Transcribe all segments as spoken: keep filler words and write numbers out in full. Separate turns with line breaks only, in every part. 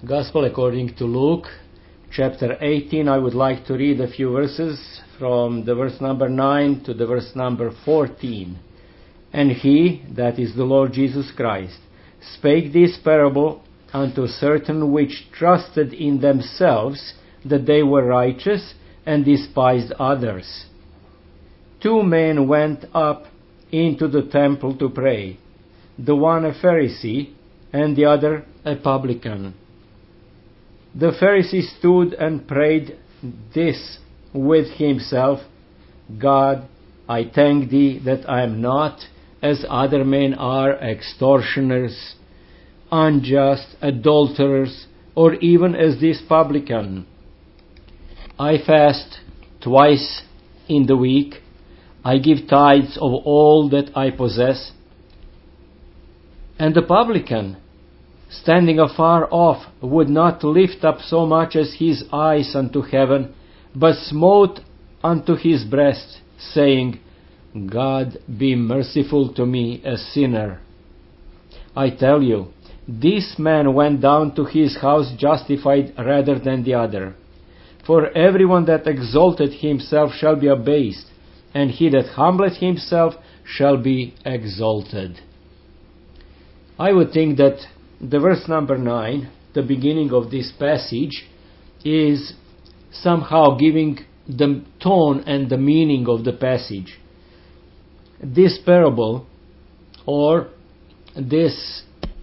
Gospel according to Luke, chapter eighteen. I would like to read a few verses from the verse number nine to the verse number fourteen. And he, that is the Lord Jesus Christ, spake this parable unto certain which trusted in themselves that they were righteous, and despised others. Two men went up into the temple to pray, the one a Pharisee, and the other a publican. The Pharisee stood and prayed this with himself: God, I thank thee that I am not as other men are, extortioners, unjust, adulterers, or even as this publican. I fast twice in the week. I give tithes of all that I possess. And the publican, standing afar off, would not lift up so much as his eyes unto heaven, but smote unto his breast, saying, God, be merciful to me, a sinner. I tell you, this man went down to his house justified rather than the other. For everyone that exalted himself shall be abased, and he that humbleth himself shall be exalted. I would think that the verse number nine, the beginning of this passage, is somehow giving the tone and the meaning of the passage. This parable, or this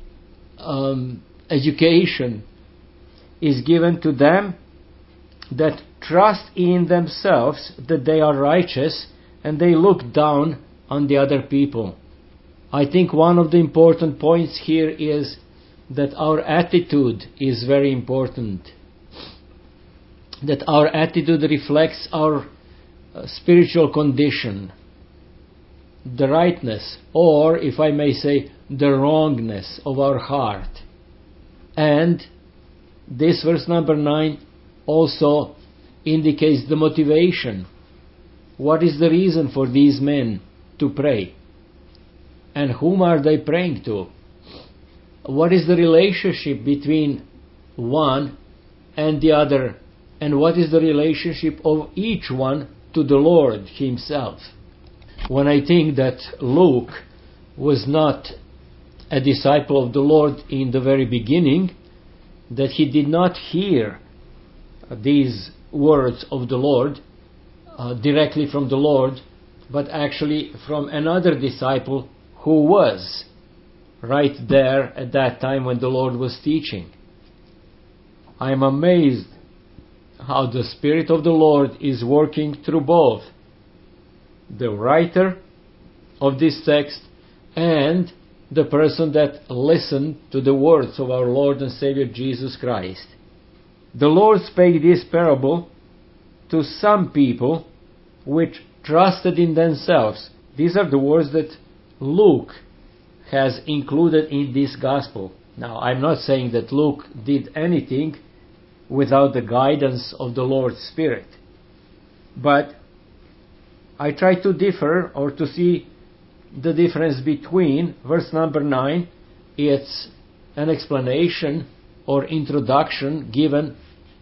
um, education, is given to them that trust in themselves that they are righteous, and they look down on the other people. I think one of the important points here is that our attitude is very important. That our attitude reflects our uh, spiritual condition, the rightness, or if I may say, the wrongness of our heart. And this verse number nine also indicates the motivation. What is the reason for these men to pray? And whom are they praying to? What is the relationship between one and the other? And what is the relationship of each one to the Lord himself? When I think that Luke was not a disciple of the Lord in the very beginning, that he did not hear these words of the Lord uh, directly from the Lord, but actually from another disciple who was right there at that time when the Lord was teaching. I am amazed how the Spirit of the Lord is working through both the writer of this text and the person that listened to the words of our Lord and Savior Jesus Christ. The Lord spake this parable to some people which trusted in themselves. These are the words that Luke has included in this gospel. Now, I'm not saying that Luke did anything without the guidance of the Lord's Spirit, but I try to differ or to see the difference between verse number nine. It's an explanation or introduction given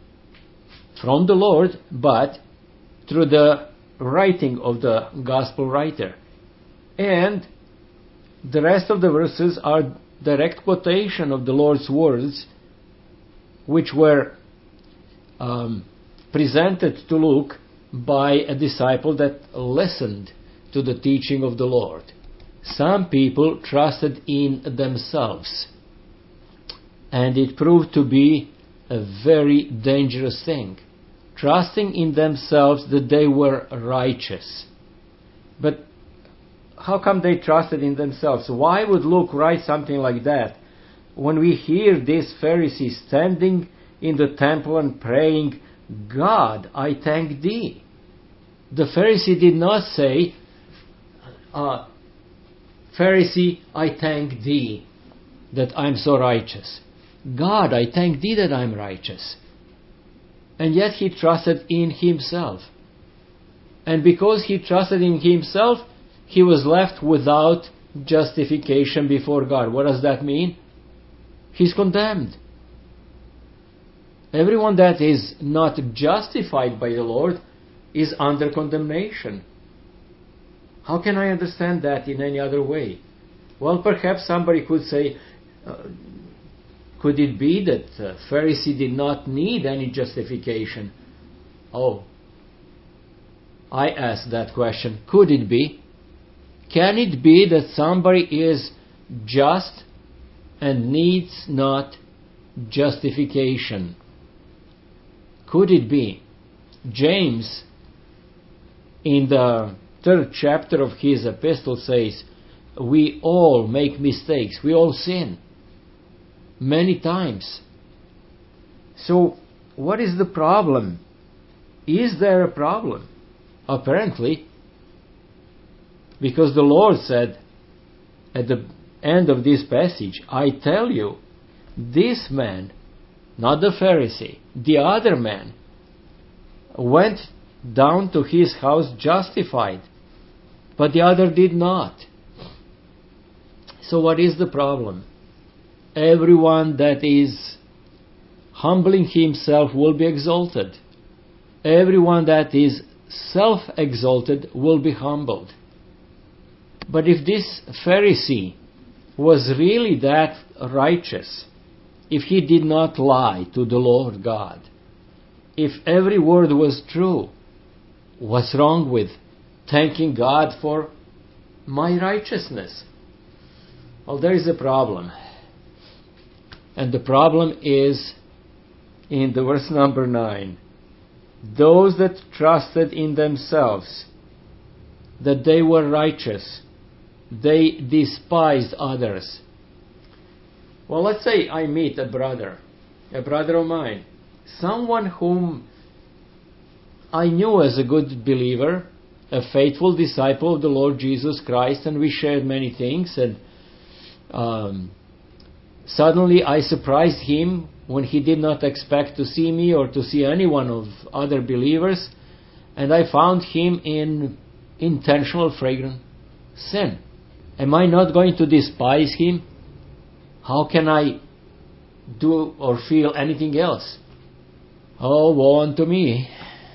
from the Lord, but through the writing of the gospel writer. And the rest of the verses are direct quotation of the Lord's words, which were um, presented to Luke by a disciple that listened to the teaching of the Lord. Some people trusted in themselves, and it proved to be a very dangerous thing. Trusting in themselves that they were righteous. But how come they trusted in themselves? Why would Luke write something like that when we hear this Pharisee standing in the temple and praying, God, I thank thee? The Pharisee did not say, uh, Pharisee, I thank thee that I'm so righteous. God, I thank thee that I'm righteous. And yet he trusted in himself. And because he trusted in himself, he was left without justification before God. What does that mean? He's condemned. Everyone that is not justified by the Lord is under condemnation. How can I understand that in any other way? Well, perhaps somebody could say, uh, could it be that uh, Pharisee did not need any justification? Oh, I ask that question. Could it be? Can it be that somebody is just and needs not justification? Could it be? James, in the third chapter of his epistle, says, we all make mistakes. We all sin. Many times. So, what is the problem? Is there a problem? Apparently, because the Lord said at the end of this passage, I tell you, this man, not the Pharisee, the other man, went down to his house justified, but the other did not. So what is the problem? Everyone that is humbling himself will be exalted. Everyone that is self-exalted will be humbled. But if this Pharisee was really that righteous, if he did not lie to the Lord God, if every word was true, what's wrong with thanking God for my righteousness? Well, there is a problem. And the problem is in the verse number nine. Those that trusted in themselves that they were righteous, they despised others. Well, let's say I meet a brother, a brother of mine, someone whom I knew as a good believer, a faithful disciple of the Lord Jesus Christ, and we shared many things, and um, suddenly I surprised him when he did not expect to see me or to see any one of other believers, and I found him in intentional flagrant sin. Am I not going to despise him? How can I do or feel anything else? Oh, woe unto me.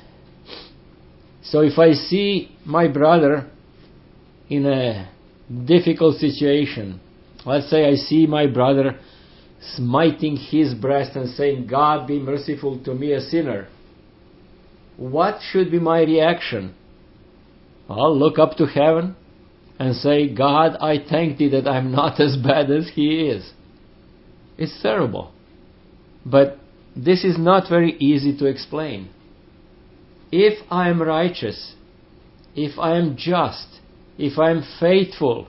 So if I see my brother in a difficult situation, let's say I see my brother smiting his breast and saying, God be merciful to me, a sinner, what should be my reaction? I'll look up to heaven and say, God, I thank thee that I'm not as bad as he is. It's terrible. But this is not very easy to explain. If I am righteous, if I am just, if I am faithful,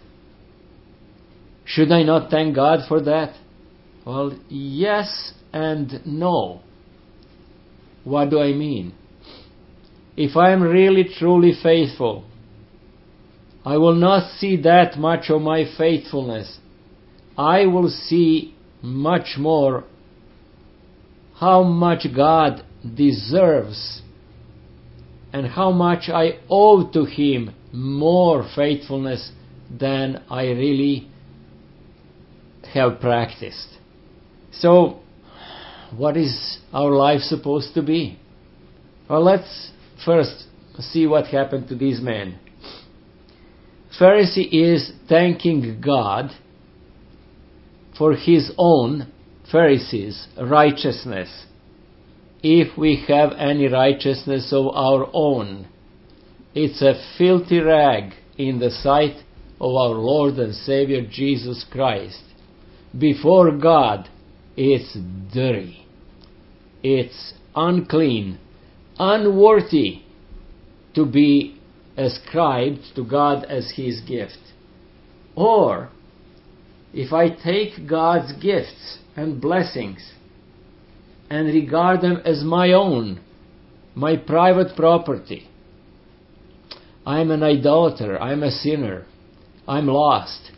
should I not thank God for that? Well, yes and no. What do I mean? If I am really truly faithful, I will not see that much of my faithfulness. I will see much more how much God deserves and how much I owe to Him more faithfulness than I really have practiced. So, what is our life supposed to be? Well, let's first see what happened to this man. Pharisee is thanking God for his own, Pharisees, righteousness. If we have any righteousness of our own, it's a filthy rag in the sight of our Lord and Savior Jesus Christ. Before God, it's dirty. It's unclean, unworthy to be ascribed to God as His gift. Or, if I take God's gifts and blessings and regard them as my own, my private property, I'm an idolater, I'm a sinner, I'm lost.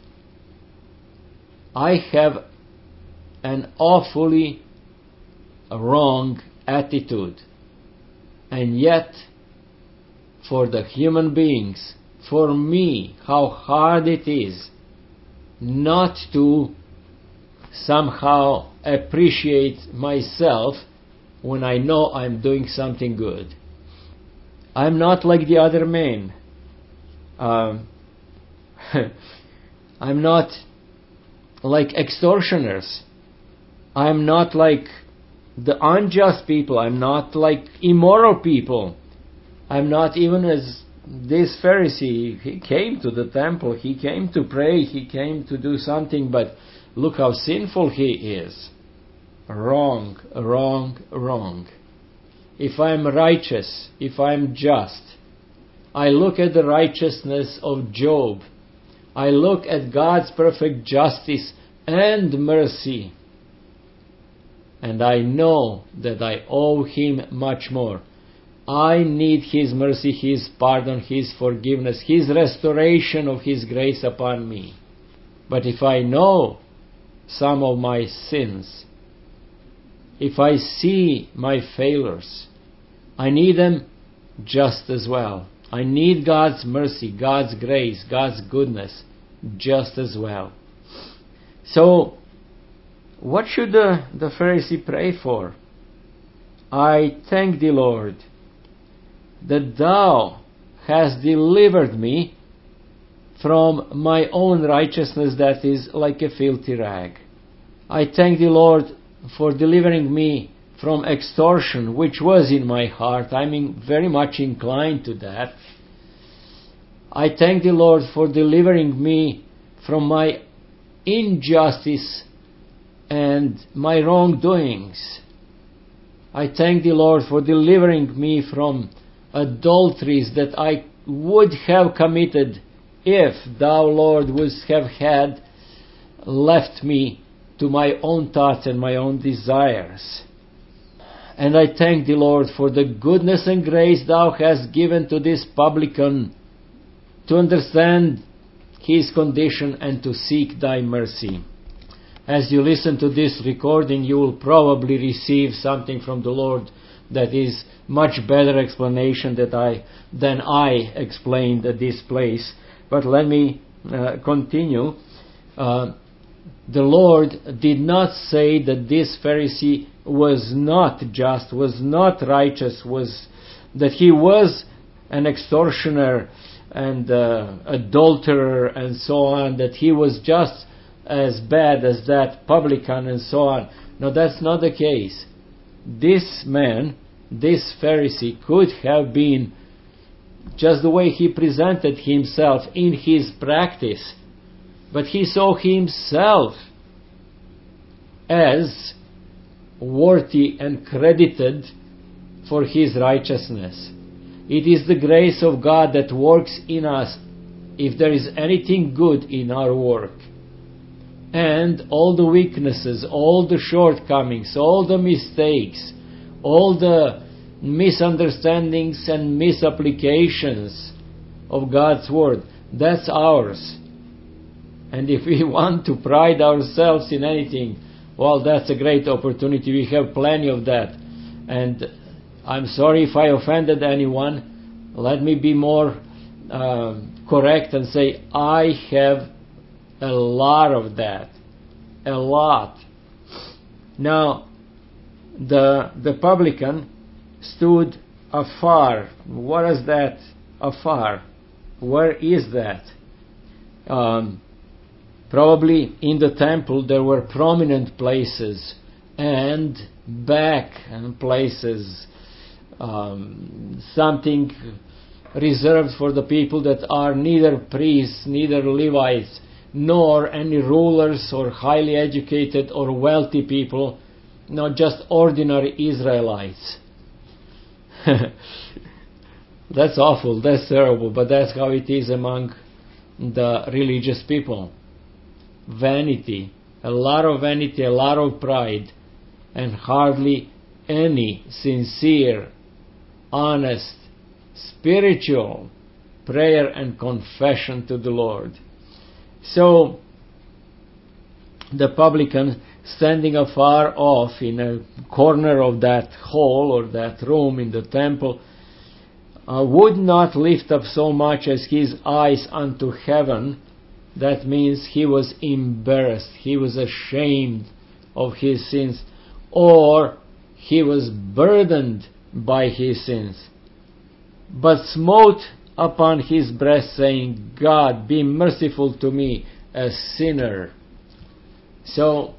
I have an awfully wrong attitude. And yet, for the human beings, for me, how hard it is not to somehow appreciate myself when I know I'm doing something good. I'm not like the other men. Um, I'm not like extortioners. I'm not like the unjust people. I'm not like immoral people. I'm not even as this Pharisee. He came to the temple. He came to pray. He came to do something, but look how sinful he is. Wrong, wrong, wrong. If I'm righteous, if I'm just, I look at the righteousness of Job. I look at God's perfect justice and mercy. And I know that I owe Him much more. I need His mercy, His pardon, His forgiveness, His restoration of His grace upon me. But if I know some of my sins, if I see my failures, I need them just as well. I need God's mercy, God's grace, God's goodness just as well. So, what should the, the Pharisee pray for? I thank thee, Lord, that thou hast delivered me from my own righteousness that is like a filthy rag. I thank thee, Lord, for delivering me from extortion, which was in my heart. I'm very much inclined to that. I thank thee, Lord, for delivering me from my injustice and my wrongdoings. I thank thee, Lord, for delivering me from adulteries that I would have committed if thou, Lord, wouldst have had left me to my own thoughts and my own desires. And I thank thee, Lord, for the goodness and grace thou hast given to this publican to understand his condition and to seek thy mercy. As you listen to this recording, you will probably receive something from the Lord that is much better explanation that I, than I explained at this place. But let me uh, continue. Uh, the Lord did not say that this Pharisee was not just, was not righteous, was that he was an extortioner and uh, adulterer and so on, that he was just as bad as that publican and so on. No, that's not the case. This man, this Pharisee, could have been just the way he presented himself in his practice, but he saw himself as worthy and credited for his righteousness. It is the grace of God that works in us if there is anything good in our work. And all the weaknesses, all the shortcomings, all the mistakes, all the misunderstandings and misapplications of God's Word, that's ours. And if we want to pride ourselves in anything, well, that's a great opportunity. We have plenty of that. And I'm sorry if I offended anyone. Let me be more uh, correct and say I have a lot of that. A lot. Now, the the publican stood afar. What is that afar? Where is that? Um, probably in the temple there were prominent places and back places, um, something reserved for the people that are neither priests, neither Levites, nor any rulers or highly educated or wealthy people, not just ordinary Israelites. That's awful, that's terrible, but that's how it is among the religious people. Vanity, a lot of vanity, a lot of pride, and hardly any sincere, honest, spiritual prayer and confession to the Lord. So, the publican, standing afar off in a corner of that hall or that room in the temple, uh, would not lift up so much as his eyes unto heaven. That means he was embarrassed, he was ashamed of his sins, or he was burdened by his sins, but smote upon his breast, saying, God, be merciful to me, a sinner. So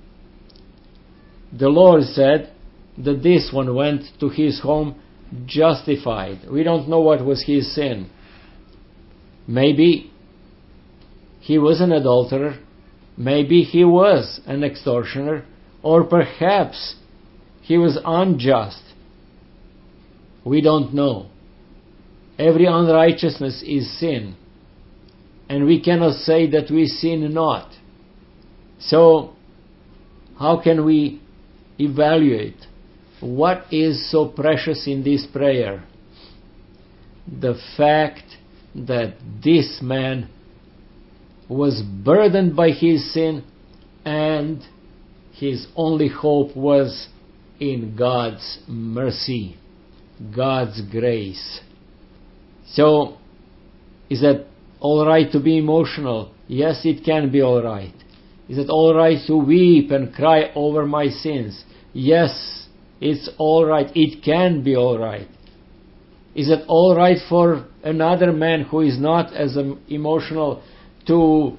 the Lord said that this one went to his home justified. We don't know what was his sin. Maybe he was an adulterer, maybe he was an extortioner, or perhaps he was unjust. We don't know. Every unrighteousness is sin, and we cannot say that we sin not. So, how can we evaluate what is so precious in this prayer? The fact that this man was burdened by his sin, and his only hope was in God's mercy, God's grace. So, is that all right to be emotional? Yes, it can be all right. Is it all right to weep and cry over my sins? Yes, it's all right. It can be all right. Is it all right for another man who is not as emotional to,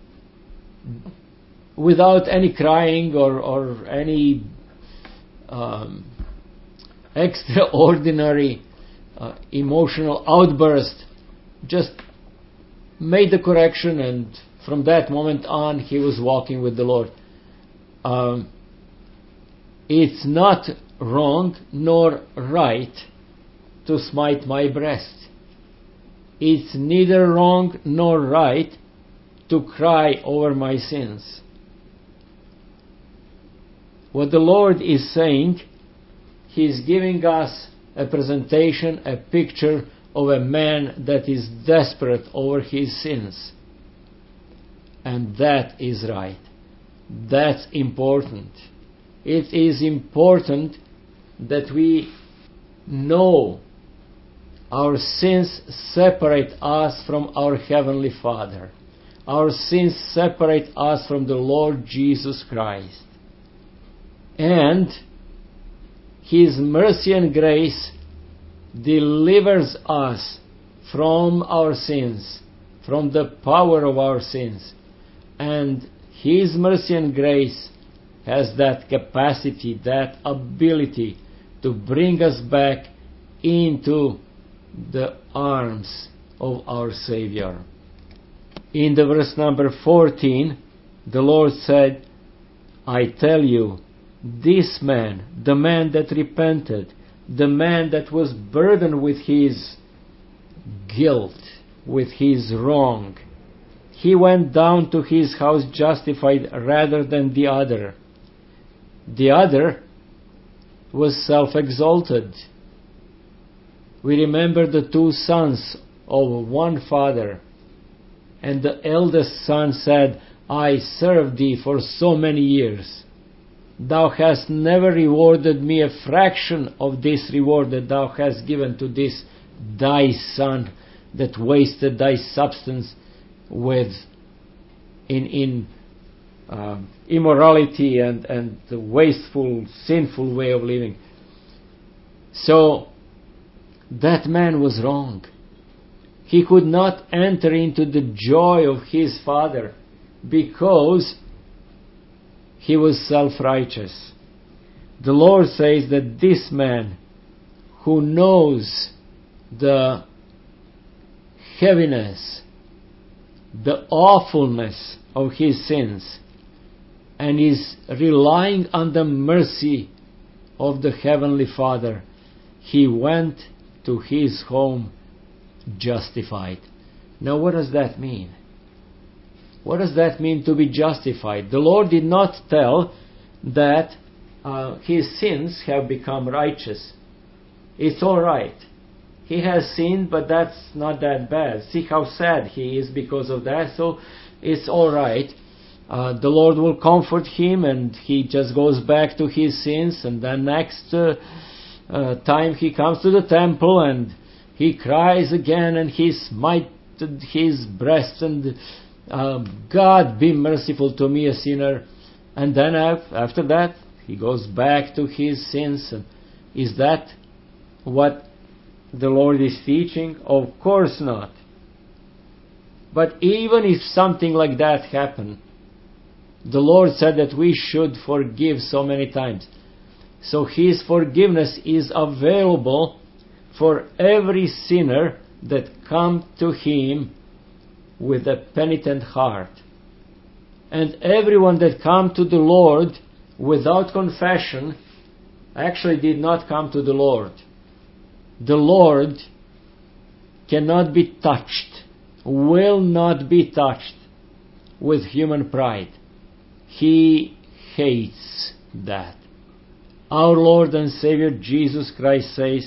without any crying or, or any um, extraordinary uh, emotional outburst, just made the correction, and from that moment on he was walking with the Lord? Um, it's not wrong nor right to smite my breast. It's neither wrong nor right to cry over my sins. What the Lord is saying, He is giving us a presentation, a picture of a man that is desperate over his sins. And that is right. That's important. It is important that we know our sins separate us from our Heavenly Father. Our sins separate us from the Lord Jesus Christ. And His mercy and grace delivers us from our sins, from the power of our sins. And His mercy and grace has that capacity, that ability to bring us back into the arms of our Savior. In the verse number fourteen, the Lord said, I tell you, this man, the man that repented, the man that was burdened with his guilt, with his wrong, he went down to his house justified rather than the other. The other was self-exalted. We remember the two sons of one father, and the eldest son said, I served thee for so many years. Thou hast never rewarded me a fraction of this reward that thou hast given to this thy son that wasted thy substance with in in uh, immorality and and the wasteful, sinful way of living. So that man was wrong. He could not enter into the joy of his father because he was self-righteous. The Lord says that this man who knows the heaviness, the awfulness of his sins, and is relying on the mercy of the Heavenly Father, he went to his home justified. Now what does that mean? What does that mean to be justified? The Lord did not tell that uh, his sins have become righteous. It's all right. He has sinned, but that's not that bad. See how sad he is because of that, so it's all right. Uh, the Lord will comfort him, and he just goes back to his sins, and then next uh, uh, time he comes to the temple and he cries again, and he smited his breast, and uh, God, be merciful to me, a sinner. And then after that, He goes back to his sins. Is that what the Lord is teaching? Of course not. But even if something like that happened, the Lord said that we should forgive so many times. So His forgiveness is available for every sinner that come to Him with a penitent heart. And everyone that come to the Lord without confession actually did not come to the Lord. The Lord cannot be touched, will not be touched with human pride. He hates that. Our Lord and Savior Jesus Christ says,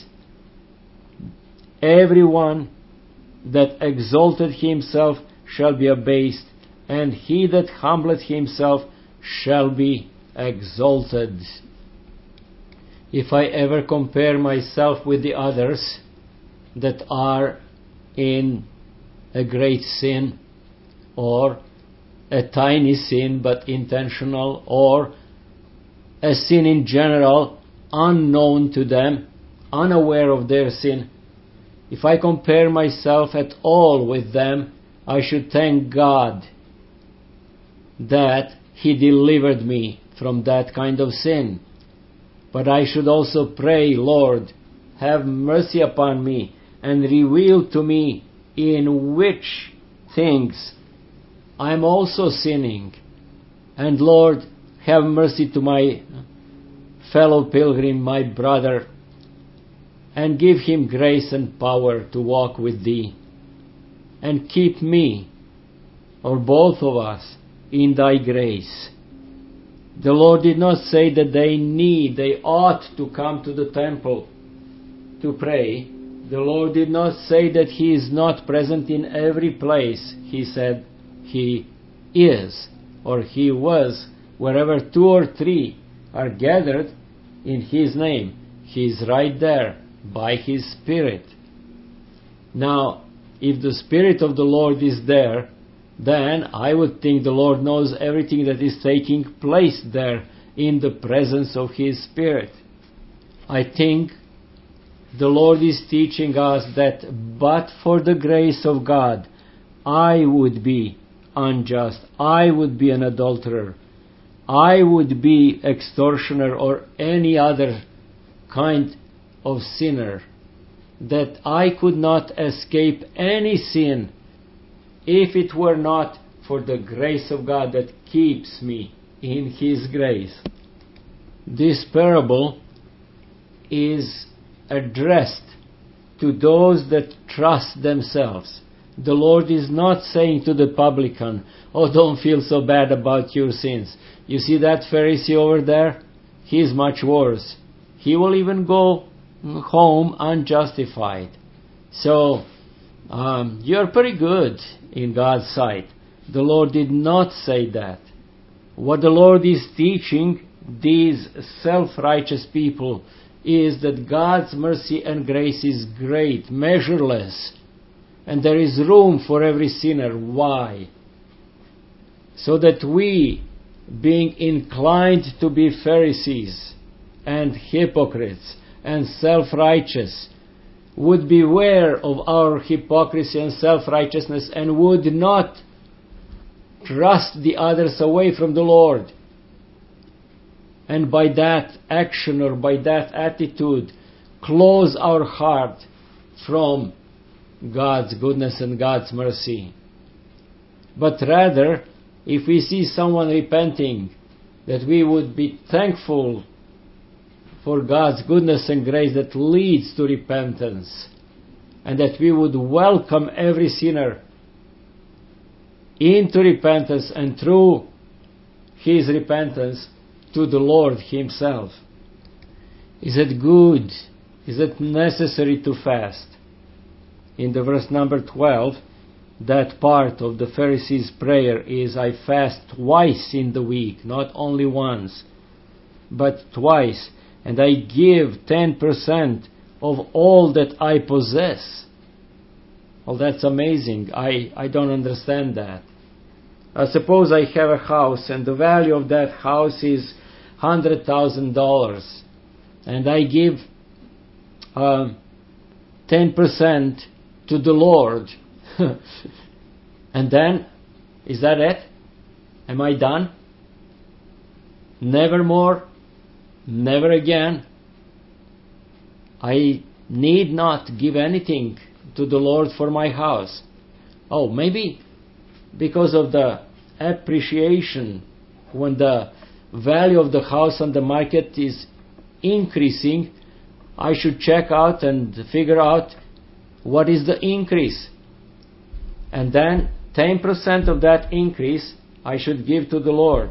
everyone that exalted himself shall be abased, and he that humbleth himself shall be exalted. If I ever compare myself with the others that are in a great sin, or a tiny sin but intentional, or a sin in general unknown to them, unaware of their sin, if I compare myself at all with them, I should thank God that He delivered me from that kind of sin. But I should also pray, Lord, have mercy upon me and reveal to me in which things I'm also sinning. And Lord, have mercy to my fellow pilgrim, my brother, and give him grace and power to walk with Thee, and keep me, or both of us, in Thy grace. The Lord did not say that they need, they ought to come to the temple to pray. The Lord did not say that He is not present in every place. He said He is, or He was, wherever two or three are gathered in His name. He is right there by His Spirit. Now, if the Spirit of the Lord is there, then I would think the Lord knows everything that is taking place there in the presence of His Spirit. I think the Lord is teaching us that but for the grace of God, I would be unjust, I would be an adulterer, I would be extortioner or any other kind of sinner, that I could not escape any sin if it were not for the grace of God that keeps me in His grace. This parable is addressed to those that trust themselves. The Lord is not saying to the publican, oh, don't feel so bad about your sins. You see that Pharisee over there? He's much worse. He will even go home unjustified. So, um, you're pretty good in God's sight. The Lord did not say that. What the Lord is teaching these self-righteous people is that God's mercy and grace is great, measureless, and there is room for every sinner. Why? So that we, being inclined to be Pharisees and hypocrites and self-righteous, would beware of our hypocrisy and self-righteousness and would not thrust the others away from the Lord. And by that action or by that attitude, close our heart from God's goodness and God's mercy. But rather, if we see someone repenting, that we would be thankful for God's goodness and grace that leads to repentance, and that we would welcome every sinner into repentance and through his repentance to the Lord Himself. Is it good? Is it necessary to fast? In the verse number twelve, that part of the Pharisee's prayer is, I fast twice in the week, not only once, but twice, and I give ten percent of all that I possess. Well, that's amazing. I, I don't understand that. Uh, suppose I have a house, and the value of that house is hundred thousand dollars, and I give uh, ten percent to the Lord, and then, is that it? Am I done? Never more, never again. I need not give anything to the Lord for my house. Oh, maybe because of the appreciation, when the value of the house on the market is increasing, I should check out and figure out what is the increase. And then ten percent of that increase I should give to the Lord.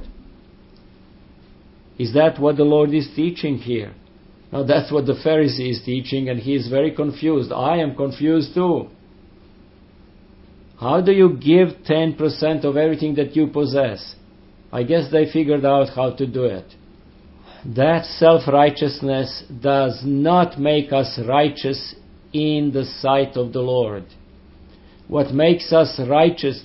Is that what the Lord is teaching here? Now that's what the Pharisee is teaching, and he is very confused. I am confused too. How do you give ten percent of everything that you possess? I guess they figured out how to do it. That self-righteousness does not make us righteous in the sight of the Lord. What makes us righteous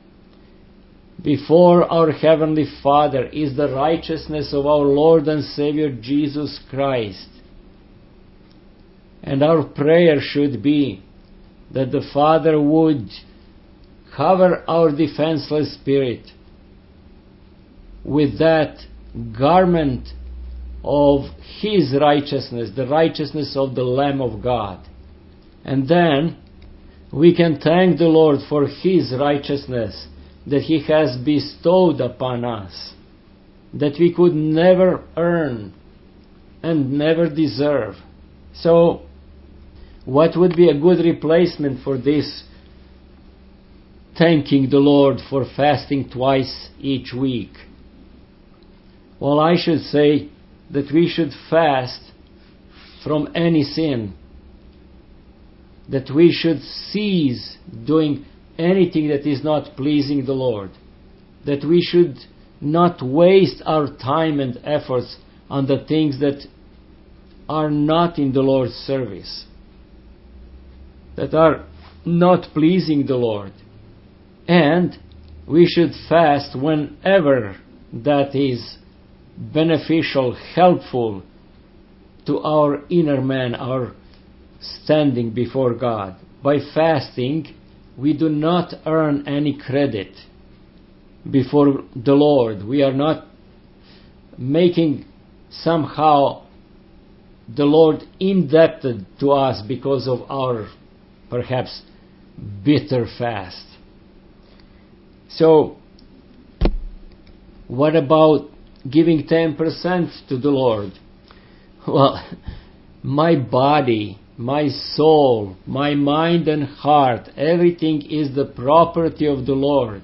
before our Heavenly Father is the righteousness of our Lord and Savior Jesus Christ. And our prayer should be that the Father would cover our defenseless spirit with that garment of His righteousness, the righteousness of the Lamb of God. And then we can thank the Lord for His righteousness that He has bestowed upon us, that we could never earn and never deserve. So, what would be a good replacement for this thanking the Lord for fasting twice each week? Well, I should say that we should fast from any sin, that we should cease doing anything that is not pleasing the Lord, that we should not waste our time and efforts on the things that are not in the Lord's service, that are not pleasing the Lord. And we should fast whenever that is beneficial, helpful to our inner man, our standing before God. By fasting, we do not earn any credit before the Lord. We are not making somehow the Lord indebted to us because of our perhaps bitter fast. So, what about giving ten percent to the Lord? Well, my body, my soul, my mind and heart, everything is the property of the Lord.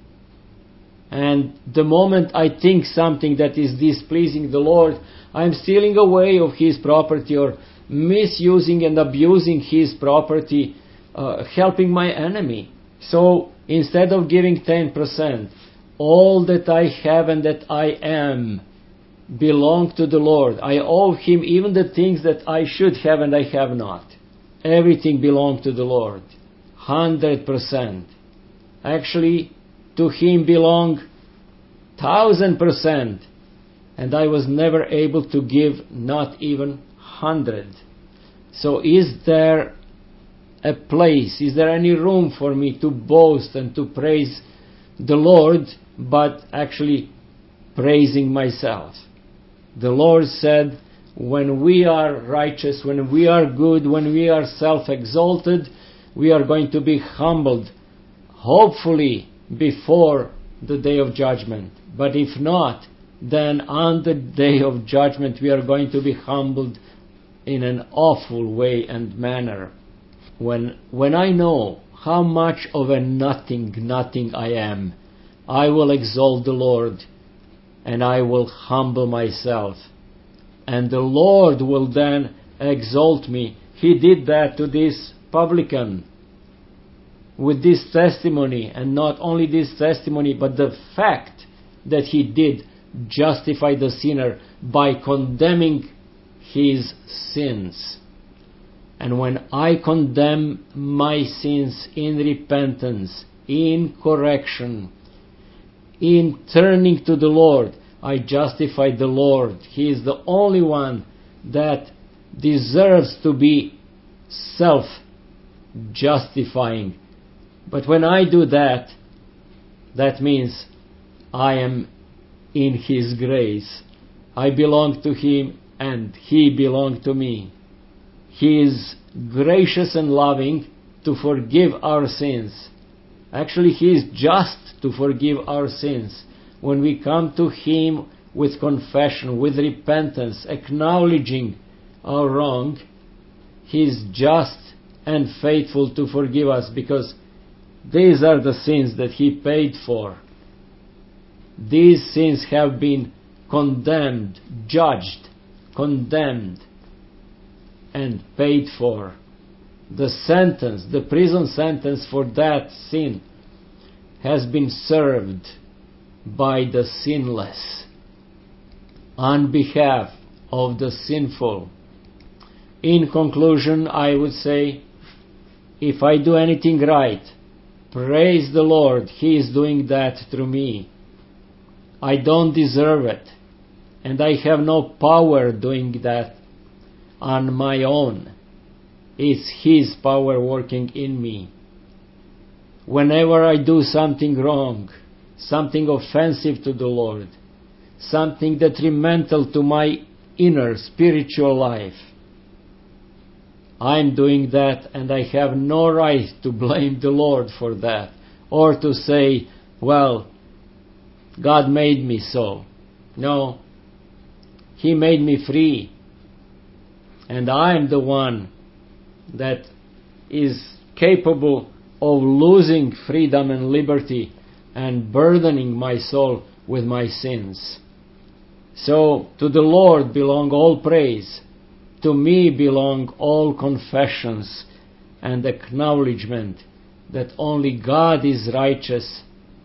And the moment I think something that is displeasing the Lord, I'm stealing away of His property or misusing and abusing His property, uh, helping my enemy. So instead of giving ten percent, all that I have and that I am belong to the Lord. I owe Him even the things that I should have and I have not. Everything belongs to the Lord. Hundred percent. Actually, to Him belong thousand percent. And I was never able to give not even hundred. So is there a place, is there any room for me to boast and to praise the Lord, but actually praising myself? The Lord said, when we are righteous, when we are good, when we are self-exalted, we are going to be humbled, hopefully before the day of judgment. But if not, then on the day of judgment we are going to be humbled in an awful way and manner. When, when I know how much of a nothing, nothing I am, I will exalt the Lord and I will humble myself. And the Lord will then exalt me. He did that to this publican with this testimony, and not only this testimony, but the fact that he did justify the sinner by condemning his sins. And when I condemn my sins in repentance, in correction, in turning to the Lord, I justify the Lord. He is the only one that deserves to be self-justifying. But when I do that, that means I am in His grace. I belong to Him and He belongs to me. He is gracious and loving to forgive our sins. Actually, He is just to forgive our sins. When we come to Him with confession, with repentance, acknowledging our wrong, He is just and faithful to forgive us, because these are the sins that He paid for. These sins have been condemned, judged, condemned, and paid for. The sentence, the prison sentence for that sin has been served by the sinless on behalf of the sinful. In conclusion, I would say, if I do anything right, praise the Lord, He is doing that through me. I don't deserve it, and I have no power doing that on my own. It's His power working in me. Whenever I do something wrong, something offensive to the Lord, something detrimental to my inner spiritual life, I'm doing that, and I have no right to blame the Lord for that, or to say, well, God made me so. No, He made me free, and I'm the one that is capable of losing freedom and liberty and burdening my soul with my sins. So to the Lord belong all praise. To me belong all confessions and acknowledgement that only God is righteous,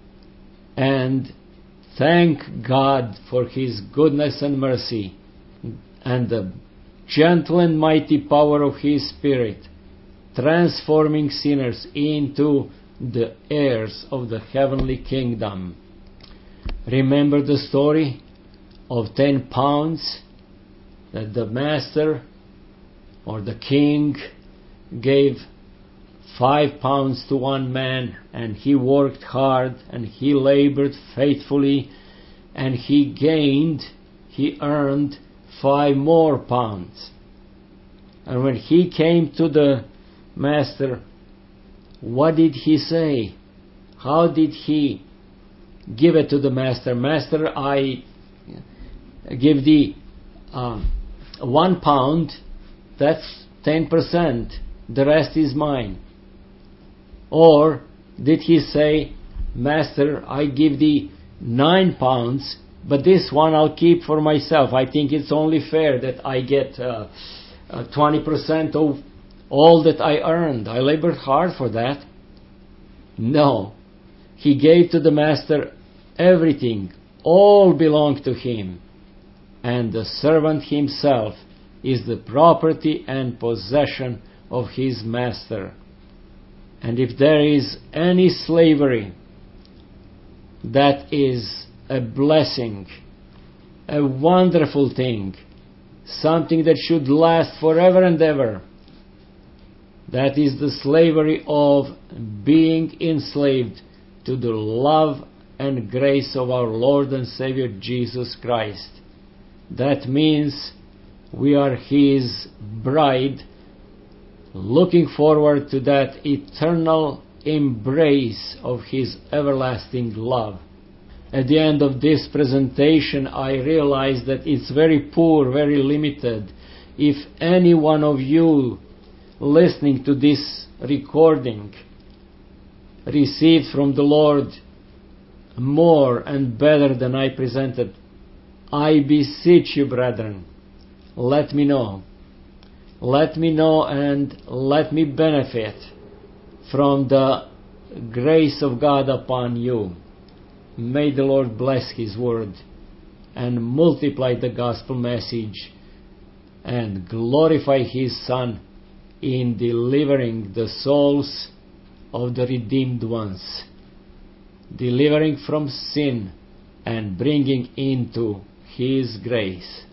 and thank God for His goodness and mercy and the gentle and mighty power of His Spirit, transforming sinners into the heirs of the heavenly kingdom. Remember the story of ten pounds that the master or the king gave five pounds to one man, and he worked hard and he labored faithfully, and he gained, he earned five more pounds. And when he came to the master, what did he say? How did he give it to the master? Master, I give thee uh, one pound, that's ten percent, the rest is mine. Or did he say, Master, I give thee nine pounds, but this one I'll keep for myself. I think it's only fair that I get uh, uh, twenty percent of all that I earned. I labored hard for that. No. He gave to the master everything. All belonged to him. And the servant himself is the property and possession of his master. And if there is any slavery that is a blessing, a wonderful thing, something that should last forever and ever, that is the slavery of being enslaved to the love and grace of our Lord and Savior Jesus Christ. That means we are His bride, looking forward to that eternal embrace of His everlasting love. At the end of this presentation, I realize that it's very poor, very limited. If any one of you listening to this recording received from the Lord more and better than I presented, I beseech you, brethren, let me know. Let me know and let me benefit from the grace of God upon you. May the Lord bless His word and multiply the gospel message and glorify His Son in delivering the souls of the redeemed ones, delivering from sin, and bringing into His grace.